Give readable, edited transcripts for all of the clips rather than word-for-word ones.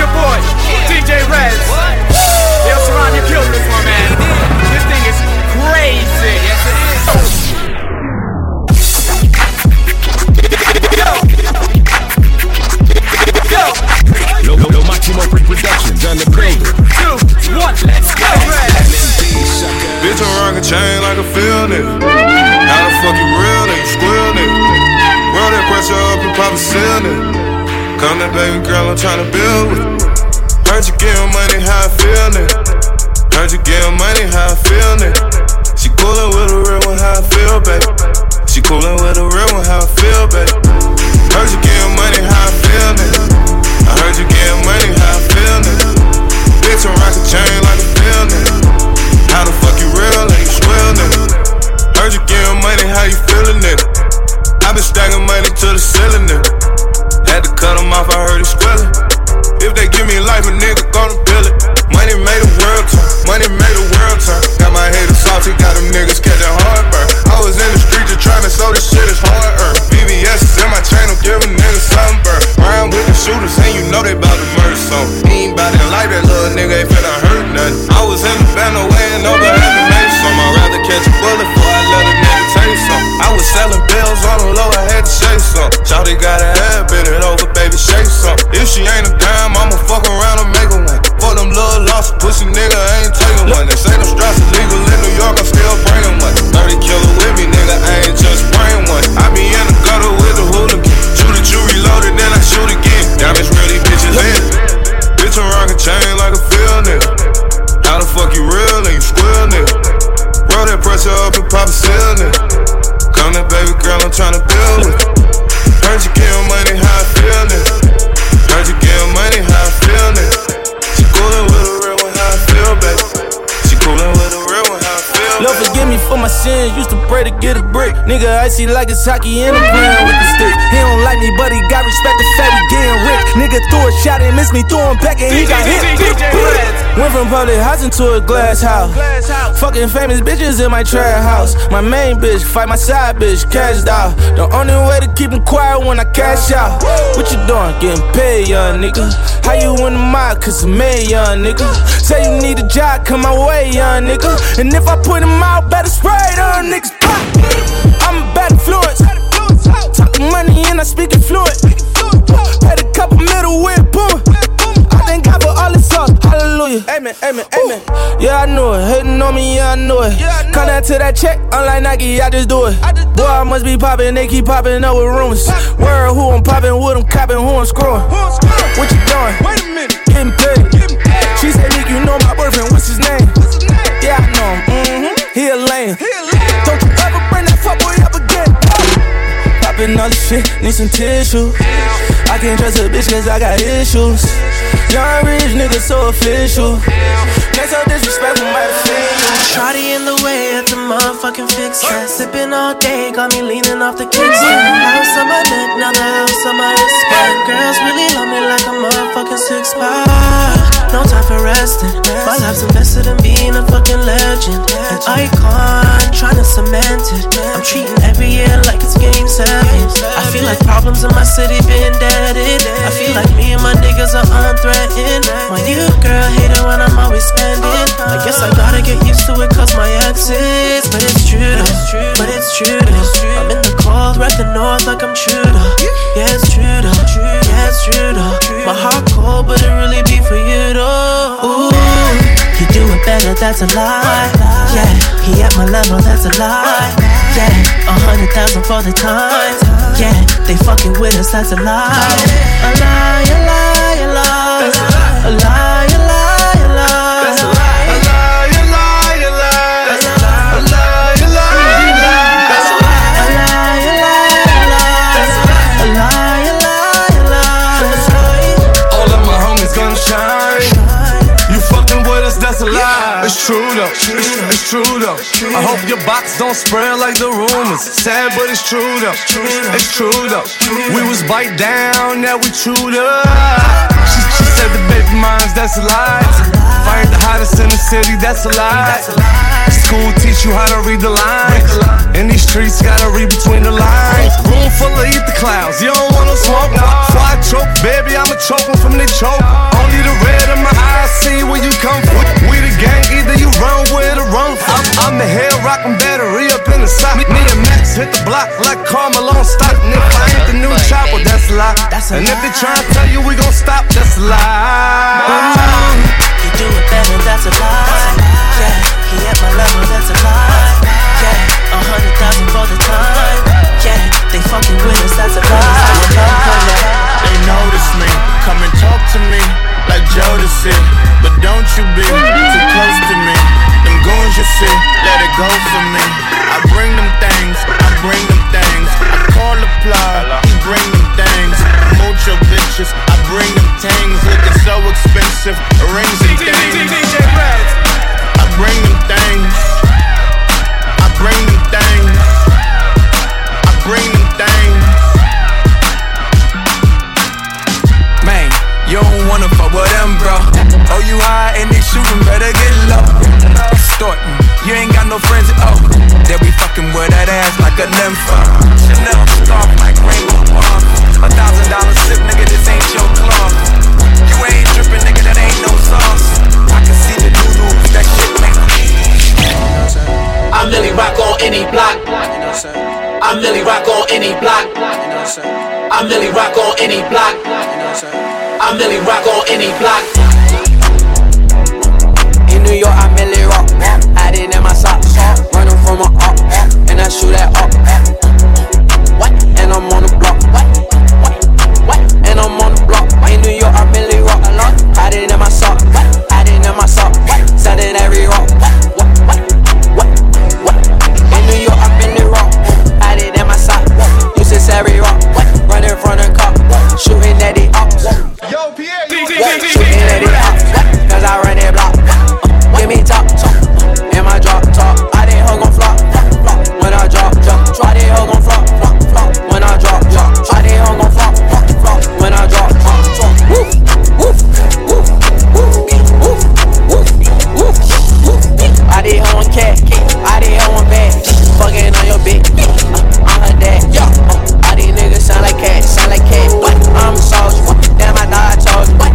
your boy, DJ Rez. Yo, Sharon, you killed this one, man. This thing is crazy. Yes, it is. Lo Maximo Productions on the building. 2, 1, let's go. Bitch, I'm rockin' chain like a field nigga. How the fuck you real nigga, squeal nigga? Roll that pressure up and pop a seal nigga. Come that baby girl, I'm tryna build with. Heard you getting money, how I feel nigga. Heard you getting money, how I feel nigga. She coolin' with a real one, how I feel, baby. She coolin' with a real one, how I feel, baby. Heard you getting money, how I feel nigga. I heard you getting money, how I feel nigga. Bitch, I'm rockin' chain like a field nigga. How the fuck you real and you squeal, nigga? Heard you getting money, how you feelin', nigga? I been stacking money to the ceiling, nigga. Had to cut him off, I heard he squealin'. If they give me life, a nigga gonna bill it. Money made the world turn, money made the world turn. Got my haters salty, got them niggas catching heartburn. I was in the street just trying to show this shit is hard earned. VVS is in my chain, I'm giving niggas sunburn. Round with the shooters, and you know they bout to murder some. He ain't bout it like that little nigga, ain't finna hurt nothing. I was in the band weighing over having made some. I'd rather catch a bullet before I let a nigga taste some. I was selling bills on the low, I had to shake some. Shawty got her head, bend it over, baby, shake some. If she ain't a dime, I'ma fuck around and make her one. For them little lost pussy nigga, I ain't taking one. They say them straps illegal in New York, I'm still bringing one. 30 killer with me, nigga, I ain't just bring one. I be in the gutter with the hooligan. Shoot it, you reloaded, then I shoot again. Diamonds really bitches in. Bitch, I'm rockin' chain like a field nigga. How the fuck you real and you squeal nigga? Roll that pressure up and pop a seal nigga. Come that baby girl, I'm tryna build with. Heard you getting money, how I feel nigga. Heard you getting money, how I feel nigga. She coolin' with a real one, how I feel, baby. She coolin' with a real one, how I feel, Lord, forgive me for my sins, used to pray to get a brick. Nigga, icy like it's hockey and I'm playing with the stick. He don't like me, but he got respect the fact he getting rich. Nigga threw a shot and missed me, threw him back and he got hit. Went from public house into a glass house. Fucking famous bitches in my trap house. My main bitch, fight my side bitch, cashed out. The only way to keep him quiet when I cash out. What you doing? Getting paid, young nigga. How you in the mob? Cause I'm made, young nigga. Say you need a job, come my way, young nigga. And if I put him out, better spray them niggas pop. I'm a bad influence. Talking money and I speak it fluent. Paid a couple middle with boom. I thank God for all this sauce. Hallelujah. Amen, amen, amen. Yeah, I knew it. Hating on me, yeah, I knew it. Come down to that check, unlike Nike, I just do it. Boy, I must be popping, they keep popping up with rumors. Word who I'm popping with, I'm copping, who I'm screwing. What you doing? Wait a minute. Getting paid. She said, Nick, you know my boyfriend, what's his name? Yeah, I know him. He a lame. Don't you ever bring that fuckboy up again. Popping all this shit, need some tissue. I can't trust a bitch cause I got issues. Young rich nigga so official. Next up disrespectful might offend you. Shawty in the way at the motherfucking fix that. Sipping all day, got me leaning off the kickstand. House on my neck, now the house on my wristband. Girls really love me like a motherfucking six-pack. No time for resting. My life's invested in being a fucking legend. An icon, trying to cement it. I'm treating every year like it's game 7. I feel like problems in my city been deaded. I feel like me and my niggas are unthreatened. My new girl hate it when I'm always spending. I guess I gotta get used to it cause my exes. But it's true though, but it's true though. I'm in the cold, right the north like I'm true though. Yeah, it's true though, yeah, it's true though. My heart cold, but it really be for you though. Ooh, you do it better, that's a lie. Yeah, he at my level, that's a lie. Yeah, 100,000 for the time. Yeah, they fucking with us, that's a lie. A lie, a lie, a lie. A lie, a lie, a lie. It's true though, it's true though. I hope your box don't spread like the rumors. Sad but it's true though, it's true though. We was bite down, now we chewed up. She said the baby moms, that's a lie. If I ain't the hottest in the city, that's a lie. It's school teach you how to read the lines. In these streets, gotta read between the lines. Room full of ether clouds, you don't wanna smoke. Before I choke, baby, I'ma choke them from the choke. Only the red in my eyes see where you come from. We the gang, either you run with or run from. I'm the head rockin' battery up in the sock. Me and Max hit the block like Carmelo stock. And if I ain't the new chopper, that's a lie. And if they try to tell you we gon' stop, that's a lie. You do it better, that's a lie. Yeah, he at my level, that's a lie. Yeah, 100,000 for the time. Yeah, they fucking with us, that's a lie. They notice me, come and talk to me like Jodeci. But don't you be too close to me. Them goons you see, let it go for me. I bring them things, I bring them things. I call the plug, he bring them things. Mucho bitches, I bring them things. Looking so expensive, rings and things. I bring them things, I bring them things, I bring them things. Man, you don't wanna fuck with them, bro. Oh, you high and they shootin', better get low. Extortin', you ain't got no friends at all. They'll be fucking with that ass like a nympho. Chanel scarf like rainbow palm. $1,000 sip, nigga, this ain't your cloth. You ain't drippin', nigga, that ain't no sauce. I can see the noodles, that shit make me. I really rock on any block. I really rock on any block. I really rock on any block. I really rock on any block. In New York, I really rock. Had it in my socks. Running from a up, and I shoot that up. And I'm on the block. And I'm on the block. In New York, I really rock a lot. Had it in my sock. Had it in my sock. Said it every rock. In New York, I really rock. Had it in my sock. Used to say every rock. Running from the cop. Shooting at the ops. Yo, Pierre, Shooting at the ops. Cause I run that block. Give me top. In my drop top. I didn't hug on flop. When I drop. Try they hug on flop. When I drop. I didn't hug on flop. When I drop. Woof, woof, woof, woof, woof, woof, woof, woof. I did hug on cat. I did hug on bag. Fucking on your bitch. I'm her dad. All these niggas sound like cats. Sound like cats. I'm a soldier. Damn, I thought I told you.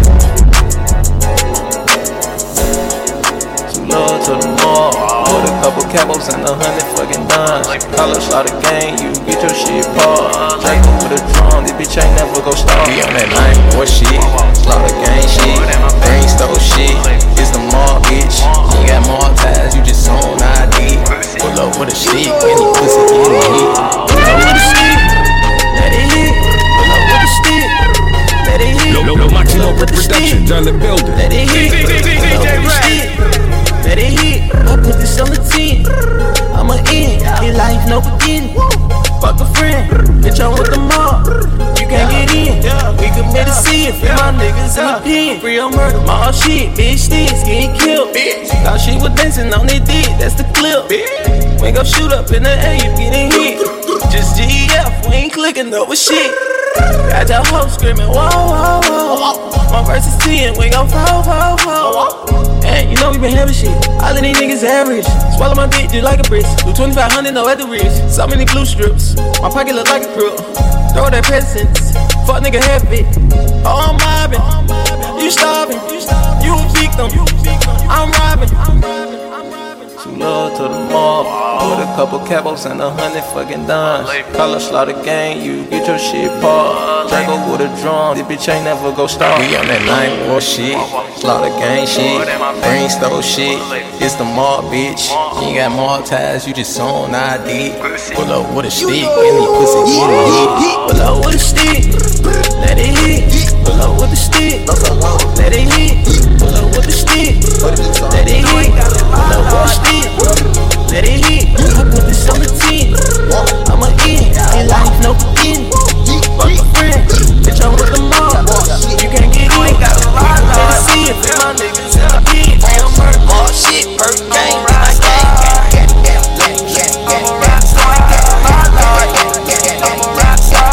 Love to the mall, with a couple capos and 100 fucking dimes. Collar slaughter gang, you get your shit paused. Draco with a drum, this bitch ain't never go stop. Be on that line, boy shit, slaughter gang shit, brain stole shit. It's the mall, bitch. You got more ties, you just on ID. Pull up with a stick, any pussy get it hit. Pull up with a stick, let it hit. Pull up with a stick, let it hit. No Maximo Productions on the building. Let it hit. Pull up with a stick. Let it hit, I put this on the 10. I'm a in, in life no beginning. Fuck a friend, bitch I'm with the mob. You can't get in, we committed sin. Free my niggas in the pen. Free on murder, my shit, bitch this, getting killed. Thought she was dancing on their dick, that's the clip. We gon' shoot up in the air, you getting hit. Just GF, we ain't clicking over shit. Got your hoe screaming, whoa, whoa, whoa. My verse is 10, we gon' fall, fall, fall. Hey, you know we been having shit. All of these niggas average. Swallow my dick just like a brick. Do 2,500, no at the wrist. So many blue strips. My pocket look like a crook. Throw that presents. Fuck nigga half it. Oh, I'm mobbing. You starving. You a victim. I'm robbing. True love to the mall, with a couple capos and 100 fucking dimes. Collar slaughter gang, you get your shit paused. Draco with a drum, this bitch ain't never go stop. We on that night war shit, slaughter gang shit, brain stole shit. It's the mall, bitch. You ain't got more ties, you just on ID. Pull up with a stick, any pussy get it hit. Pull up with a stick, let it hit. Pull up with a stick, let it hit. Pull up with a stick, let it hit. Pull up with a stick. Let it hit, I put this on the 10. I'm a in life no beginning. Fuck a friend, bitch I'm with the mob. You can't get in, we better see it. Free my niggas in the pen. Real murder, all shit, perk gang, my gang. I'm a rap star, my lord. I'm a rap star,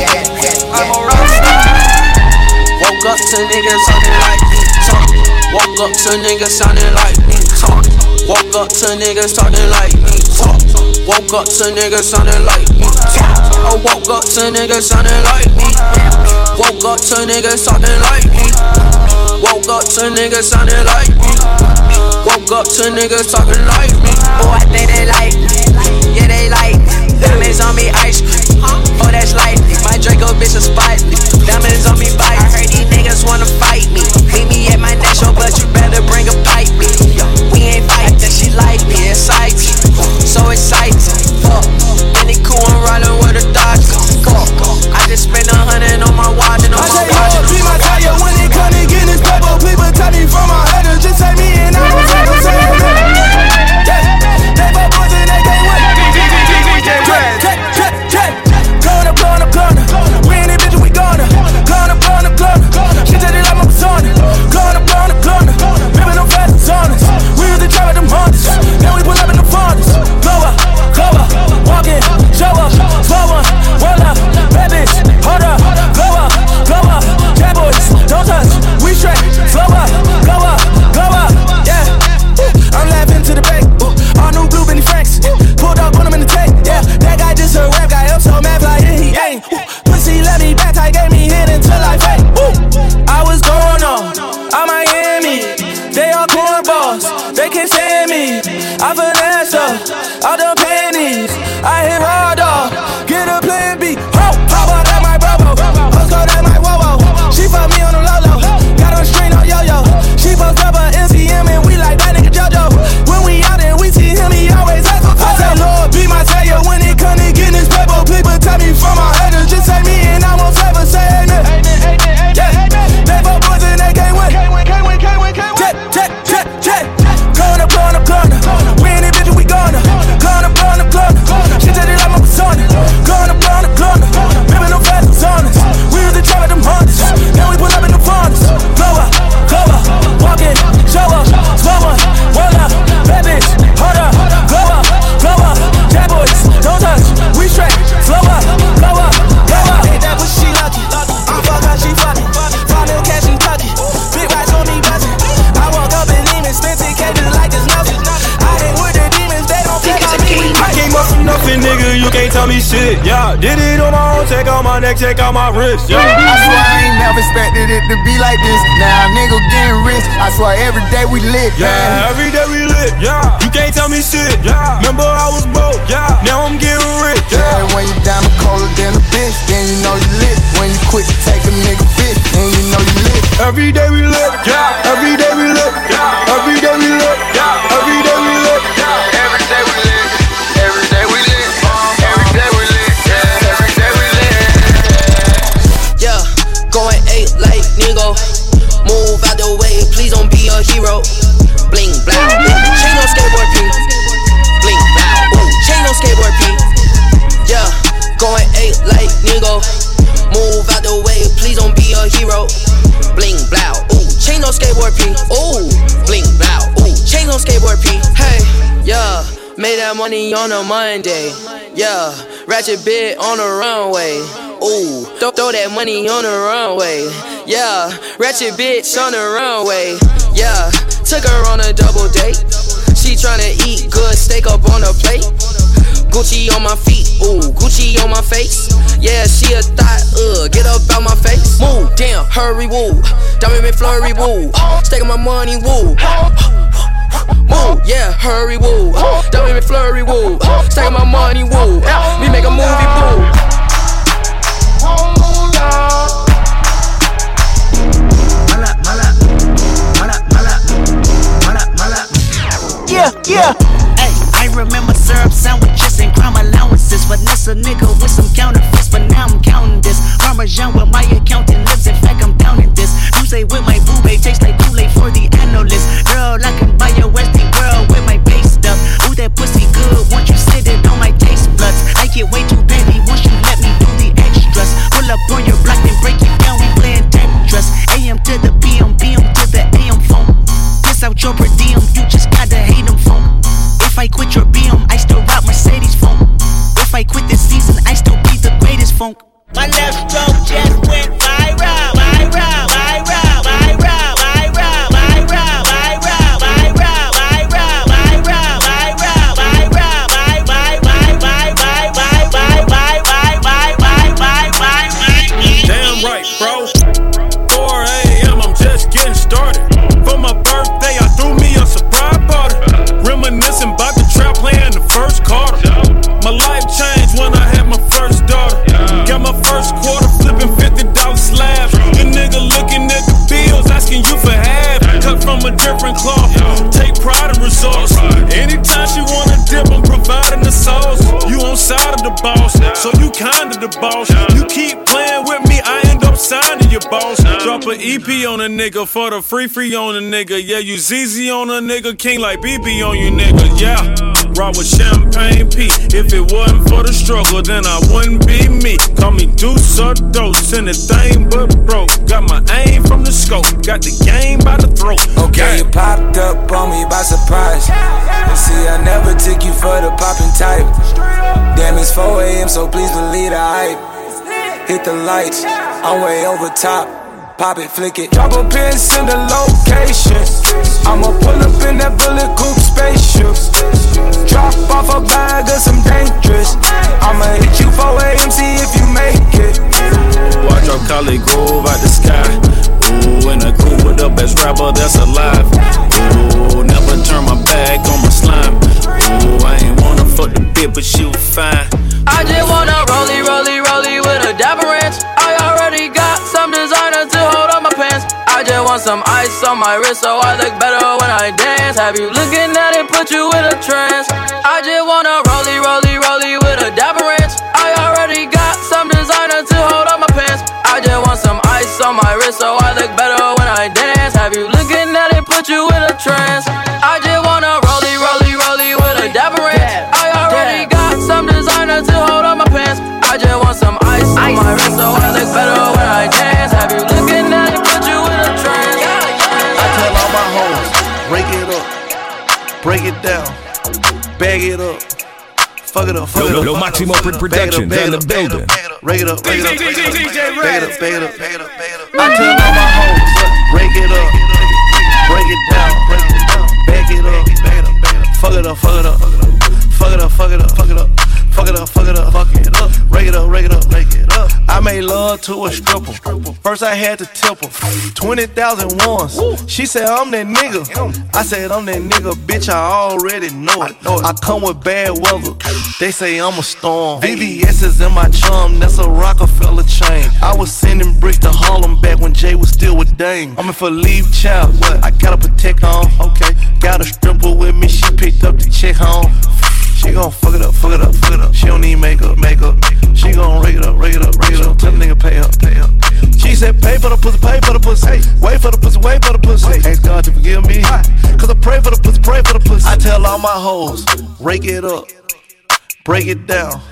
I'm a rap star. Woke up to niggas talking like he talk. Woke up to niggas sounding like me. Talk. Woke up to niggas talking like me. Talk. Woke up to niggas sounding like me. Talk. I woke up to niggas sounding like me. Woke up to niggas talking like me. Woke up to niggas sounding like me. Woke up to niggas talking like me. Oh, I think they like me. Yeah, they like me. Diamonds on me, ice cream. Oh, that's lightly. My Draco bitch is spicy. Diamonds on me, bite. I heard these niggas wanna fight me. Meet me at my next show, but you better bring a pipe. We ain't fighting, she like me, exciting. So exciting. Fuck. Any cool, I'm riding with a Dodge. I just spent 100 on my watch and on my watch. Be my tire when it come to get this paper. People tell me from my head, just say me and I don't say them saying that. They for boys and they can't win. Corner. We in it, bitch, we gonna. Corner. She tell it like my persona. Corner. Ripping them fast on us. We used to drive at them Hondas. Then we pull up in the Fondas. Go up, walk in, show up, slow one, roll up, bad bitch, hold up, go up, bad boys, don't touch, we straight, slow up, go up, yeah. I'm laughing to the bank, all new blue Benny Franks, pulled up, put him in the tank, yeah. That guy just a rap guy, I'm so mad, fly, he ain't. Pussy let me back, I gave me hit until I fake. I was going on Miami, they all cornballs, they can't stand me. I finesse up, all the pennies, I hit hard dog, get a plan B. Pop out at my bro, hoes go at my whoa. She fuck me on the low, got on string on yo-yo. She post up a NCM and we like that nigga JoJo. When we out and we see him, he always has a photo. I say, Lord, be my savior when it come to getting this paper. People tell me from my haters, just say me and I won't ever say amen. Yeah, they for boys and they can't win. Check. Corner. We in it, bitch, we gonna. Corner. She tell it like my persona. Corner. Ripping them fast on us. We used to drive at them Hondas. Then we pull up in the Fondas. Go up, walk in, show up, slow one, roll up, bad bitch, hold up, go up, bad boys, don't touch, we straight, slow up, go up. Ain't that pussy, she lucky. I'm fuck her, she fucking. 5 mil cash, she tucking. Big racks on me, buzzing. I walk up in demons, spend 10K just like it's nothing. I hang with the demons, they don't play by me. I came up from nothing, nigga, you can't tell me shit. Yeah, did it on my own, check out my neck, check out my wrist. Yeah. I swear I ain't never expected it to be like this. Now a nigga getting rich. I swear every day we lit. Yeah, every day we lit. Yeah, you can't tell me shit. Yeah, remember I was broke. Yeah, now I'm getting rich. Yeah, when you down the colder than a bitch, then you know you lit. When you quit to take a nigga fit, then you know you lit. Every day we lit. Yeah, every day we lit. Yeah, every day we lit. Yeah, every day we lit. Yeah, every day we lit. Every day we lit. Every day we lit. Yeah, every day we lit. Yeah, going 8 like nigga. Move out the way, please don't be a hero. Bling blow, chain on skateboard P. Bling blow, chain on skateboard P. Yeah, going 8 like nigga. Move out the way, please don't be a hero. Bling blow, chain on skateboard P. Bling blow, chain on skateboard P. Hey, yeah, made that money on a Monday. Yeah, ratchet bit on the runway. Throw that money on the runway. Yeah, ratchet bitch on the runway. Yeah, took her on a double date. She tryna eat good steak up on a plate. Gucci on my feet, Gucci on my face. Yeah, she a thought, get up out my face. Move, damn, hurry, woo. Diamond McFlurry, woo. Staking my money, woo. Move, yeah, hurry, woo. Diamond McFlurry, woo. Staking my money, woo. We make a movie, boo. Yeah. Hey, I remember syrup sandwiches and crime allowances. Vanessa nigga with some counterfeits, but now I'm counting this. Parmesan with my accountant lips, in fact I'm down in this. You say with my boo babe, tastes like Kool-Aid for the analyst. Girl, I can buy your Westie world with my base stuff. Ooh, that pussy good, once you sit it on my taste buds. I get way too petty once you let me do the extras. Pull up on your block and break it down, we playing Tetris. AM to the PM, PM to the AM phone. Piss out your per diem, you just gotta hate them phone. If I quit your BM, I still rock Mercedes phone. If I quit this season, I still be the greatest funk. My left stroke just went viral, viral, viral, viral, viral, viral, viral, so you kinda the boss. You keep playing with me, I end up signing your boss. Drop an EP on a nigga for the free on a nigga. Yeah, you ZZ on a nigga, king like BB on you nigga. Yeah, rock with Champagne P. If it wasn't for the struggle, then I wouldn't be me. Call me Deuce or Dose, anything but broke. Got my aim from the scope, got the game by the throat. Okay, you popped up on me by surprise. And see, I never took you for the poppin' type. Damn, it's 4 a.m., so please believe the hype. Hit the lights, I'm way over top. Pop it, flick it, drop a pin, send a location. I'ma pull up in that bullet coupe spaceship. Drop off a bag of some dangerous. I'ma hit you 4 a.m., see if you make it. Ooh, I drop Cali Grove out the sky. Ooh, and I cool with the best rapper that's alive. Ooh, never turn my back on my slime. Ooh, I ain't wanna fuck the bitch, but she was fine. I just wanna rollie with a dapper ranch. I already got some designer to hold on my pants. I just want some ice on my wrist so I look better when I dance. Have you looking at it, put you in a trance. I just wanna rollie with a dapper ranch. I already got some designer to hold on my pants. I just want some ice on my wrist so I look better when I dance. Have you looking at it, put you in a trance. I just wanna rollie with a dapper ranch. I already got some designer to hold on my pants. I just want some ice on my wrist so I look better when I dance. Have you looking at it, put you in a trance. I tell all my hoes, break it up, break it down, bag it up, fuck it up, fuck it up. Lo Maximo Productions in the building. Break it up, break it up, break it up, break it up, break it up. I tell all my hoes, break it up, break it down, bag it up, fuck it up, fuck it up, fuck it up, fuck it up, fuck it up. Fuck it up, fuck it up, fuck it up. Break it up, break it up, break it up. I made love to a stripper. First I had to tip her 20,000 once. She said I'm that nigga. I said I'm that nigga, bitch. I already know it. I come with bad weather. They say I'm a storm. VVS is in my chum. That's a Rockefeller chain. I was sending bricks to Harlem back when Jay was still with Dame. I'm in for leave child. What? I gotta protect on. Okay. Got a stripper with me. She picked up the check home. She gon' fuck it up, fuck it up, fuck it up. She don't need makeup. She gon' rake it up. Tell the nigga pay up. She said pay for the pussy, pay for the pussy. Wait for the pussy, wait for the pussy. Ask God to forgive me, cause I pray for the pussy, pray for the pussy. I tell all my hoes, rake it up, break it down,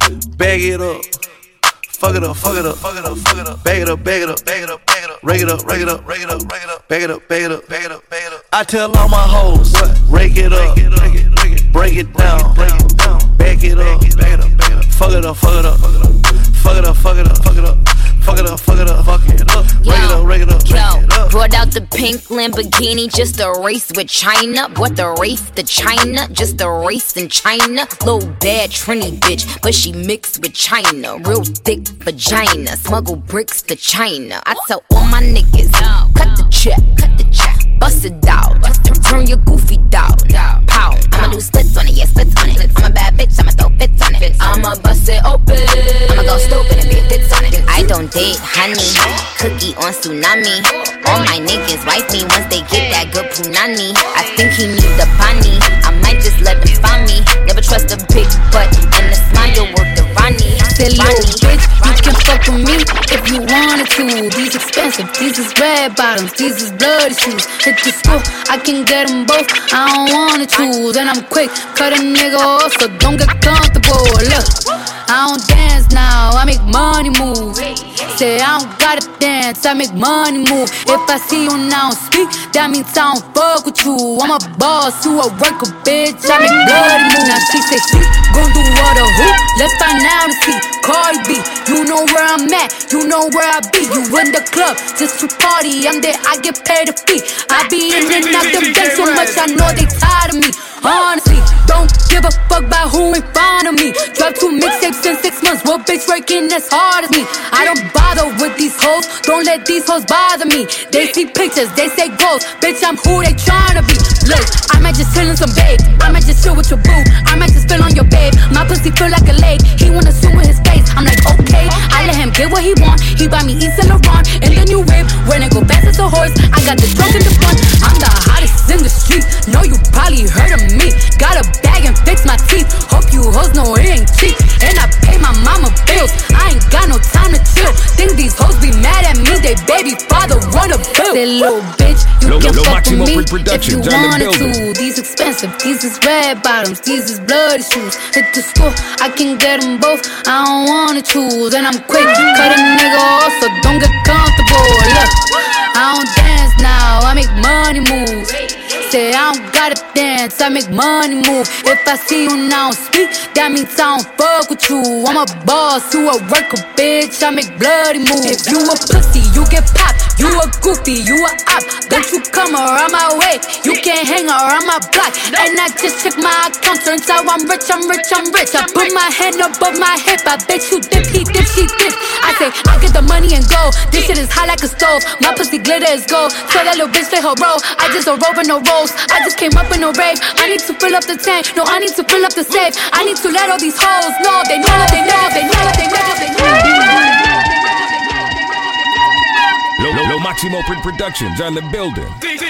bag it up. Fuck it up, fuck it up, fuck it up, fuck it up. Bag it up, bag it up, bag it up, bag it up. Rake it up, rake it up, rake it up, rake it up. Bag it up, bag it up, bag it up, bag it up. I tell all my hoes, rake it up, break it down, bag it up, fuck it up, fuck it up, fuck it up, fuck it up, fuck it up, fuck it up, fuck it up, fuck it up, rake it up, rake it up, rake it up. Brought out the pink Lamborghini, just a race with China. What the race to China? Just a race in China. Little bad Trini bitch, but she mixed with China. Real thick vagina, smuggle bricks to China. I tell all my niggas, cut the check, bust it out, turn your goofy dog, pow. I'ma do splits on it, yeah, splits on it. I'm a bad bitch, I'ma throw fits on it. I'ma bust it open, I'ma go stupid and be fits on it. I don't date honey, cookie on tsunami. All my niggas wife me once they get that good punani. I think he need the bunny, I might just let him find me. Never trust a big butt and a smile worth the Ronnie. Say little bitch, you can fuck with me if you wanted to. These expensive, these is red bottoms, these is bloody shoes. Hit the school, I can get them both, I don't wanna choose. And I'm quick, cut a nigga off, so don't get comfortable. Look, I don't dance now, I make money move. Say I don't gotta dance, I make money move. If I see you now speak, that means I don't fuck with you. I'm a boss, you a worker, bitch, I make bloody move. Now she say she gon' do what a who? Let's find out and see. Cardi B, you know where I'm at, you know where I be. You in the club, just to party, I'm there, I get paid a fee. I be in and out them days so much, I know they tired of me. Honestly, don't give a fuck about who in front of me. Drop 2 mixtapes in 6 months, what bitch working as hard as me? I don't bother with these hoes, don't let these hoes bother me. They see pictures, they say goals, bitch I'm who they tryna be. Look, I might just chill in some babe, I might just chill with your boo, I might just spill on your babe. My pussy feel like a lake, he wanna swim with his face. I'm like okay, I let him get what he want, he buy me East and Laurent in the new the whip. When it go fast as a horse, I got the trunk in the front. I'm the hottest in the street. Know you probably heard of me. Got a bag and fix my teeth. Hope you hoes know it ain't cheap. And I pay my mama bills. I ain't got no time to chill. Think these hoes be mad at me. They baby father run a bill. Say little bitch, you can fuck with me if you wanted to. These expensive, these is red bottoms, these is bloody shoes. Hit the school, I can get them both. I don't wanna choose. And I'm quick, cut a nigga off, so don't get comfortable. Look, I don't dance now, I make money move. Say I don't gotta dance, I make money move. If I see you now speak, that means I don't fuck with you. I'm a boss, you a worker, bitch, I make bloody moves. If you a pussy, you get popped. You a goofy, you a op. Don't you come around my way, you can't hang around my block. And I just check my account, turns out I'm rich, I'm rich, I'm rich. I put my hand above my hip, I bet you dip, he dip, she dip. I say, I get the money and go. This shit is hot like a stove, my pussy glitter is gold. Tell that little bitch play her role, I just a rope and no rolls. I just came up in a rave, I need to fill up the tank. No, I need to fill up the safe. I need to let all these hoes know. They know, they know, they know, they know, they know. Lo Maximo Productions on the building.